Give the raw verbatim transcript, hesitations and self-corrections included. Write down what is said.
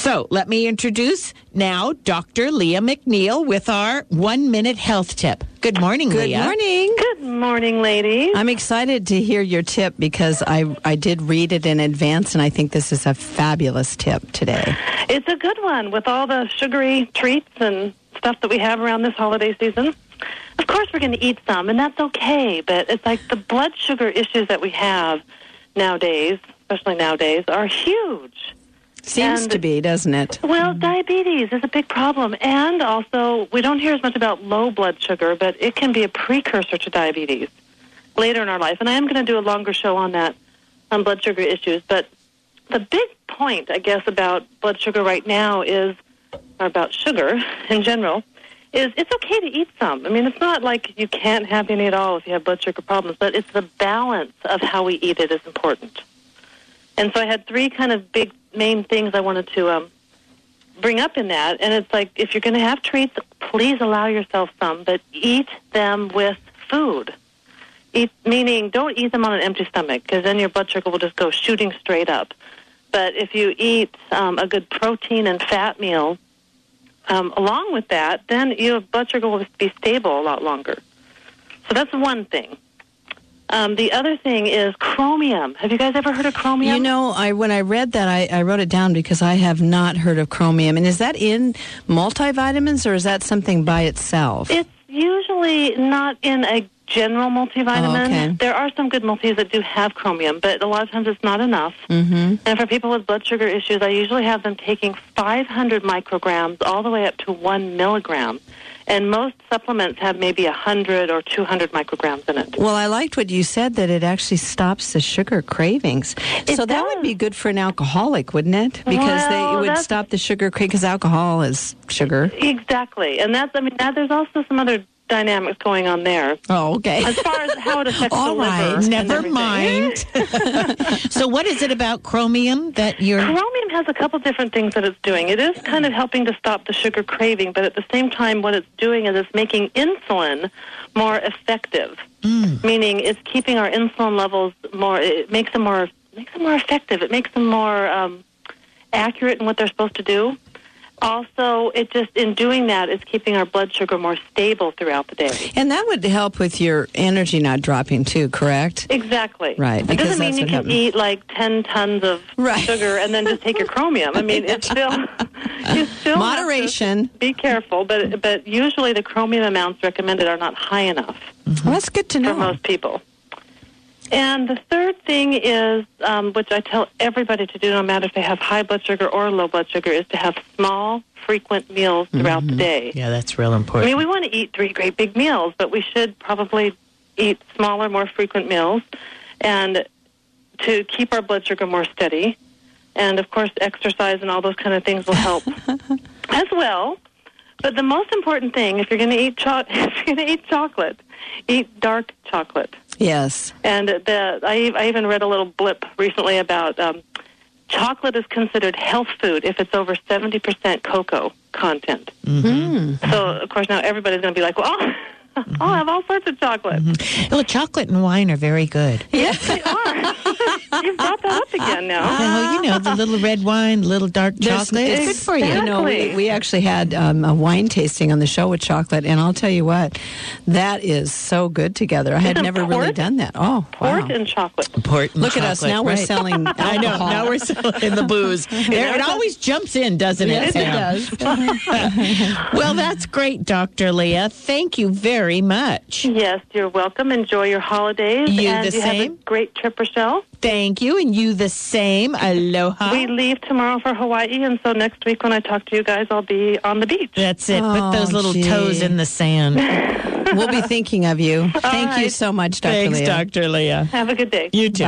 So let me introduce now Doctor Leah McNeil with our one-minute health tip. Good morning, Good Leah. morning. Good morning, ladies. I'm excited to hear your tip because I, I did read it in advance, and I think this is a fabulous tip today. It's a good one with all the sugary treats and stuff that we have around this holiday season. Of course, we're going to eat some, and that's okay, but it's like the blood sugar issues that we have nowadays, especially nowadays, are huge. Seems And- to be, doesn't it? Well, diabetes is a big problem, and also we don't hear as much about low blood sugar, but it can be a precursor to diabetes later in our life. And I am going to do a longer show on that, on blood sugar issues. But the big point, I guess, about blood sugar right now is, or about sugar in general, is it's okay to eat some. I mean, it's not like you can't have any at all if you have blood sugar problems, but it's the balance of how we eat it is important. And so I had three kind of big main things I wanted to um, bring up in that. And it's like, if you're going to have treats, please allow yourself some, but eat them with food. Eat, meaning don't eat them on an empty stomach, because then your blood sugar will just go shooting straight up. But if you eat um, a good protein and fat meal um, along with that, then your blood sugar will be stable a lot longer. So that's one thing. Um, the other thing is chromium. Have you guys ever heard of chromium? You know, I when I read that, I, I wrote it down because I have not heard of chromium. And is that in multivitamins, or is that something by itself? It's usually not in a general multivitamin. Oh, okay. There are some good multis that do have chromium, but a lot of times it's not enough. Mm-hmm. And for people with blood sugar issues, I usually have them taking five hundred micrograms all the way up to one milligram. And most supplements have maybe one hundred or two hundred micrograms in it. Well, I liked what you said, that it actually stops the sugar cravings. It so that does. would be good for an alcoholic, wouldn't it? Because Well, they, it would that's- stop the sugar craving, because alcohol is sugar. Exactly. And that's, I mean, that, there's also some other dynamics going on there. Oh, okay. As far as how it affects All the right, liver. and never everything. mind. So what is it about chromium that you're... Chromium has a couple different things that it's doing. It is kind of helping to stop the sugar craving, but at the same time, what it's doing is it's making insulin more effective. Mm. Meaning, it's keeping our insulin levels more. It makes them more makes them more effective. It makes them more um, accurate in what they're supposed to do. Also, it just, in doing that, it's keeping our blood sugar more stable throughout the day. And that would help with your energy not dropping too, correct? Exactly. Right, It because doesn't mean that's you what can happens. eat like ten tons of Right. sugar and then just take your chromium. I mean, it's still you still have to Moderation. be careful, but but usually the chromium amounts recommended are not high enough Well, that's good to know. for most people. And the third thing is, um, which I tell everybody to do, no matter if they have high blood sugar or low blood sugar, is to have small, frequent meals throughout the day. Yeah, that's real I important. mean, we want to eat three great big meals, but we should probably eat smaller, more frequent meals, and to keep our blood sugar more steady. And, of course, exercise and all those kind of things will help as well. But the most important thing, if you're going to eat cho- if you're going to eat chocolate, eat dark chocolate. Yes. And the I, I even read a little blip recently about um, chocolate is considered health food if it's over seventy percent cocoa content. Mm. So, of course, now everybody's going to be like, well, I'll, I'll have all sorts of chocolate. Well, chocolate and wine are very good. Yes, they are. You've brought that up again now. Well, you know, the little red wine, little dark There's- chocolate. It's good for you. You know, we, Exactly. we actually had um, a wine tasting on the show with chocolate, and I'll tell you what, that is so good together. I had Isn't never really port? done that. Oh, Port wow. and chocolate. Port and Look at us. chocolate, Now we're right. selling I know. alcohol. Now we're selling the booze. There, it always jumps in, doesn't it, Yes, it Sam? does. Well, that's great, Doctor Leah. Thank you very much. Yes, you're welcome. Enjoy your holidays. You and the you same. have a great trip, Rochelle. Thank you, and you the same. Aloha. We leave tomorrow for Hawaii, and so next week when I talk to you guys, I'll be on the beach. That's it. Put those Oh, little gee. toes in the sand. We'll be thinking of you. Thank you right. so much, Doctor Thanks, Leah. Doctor Leah. Have a good day. You too.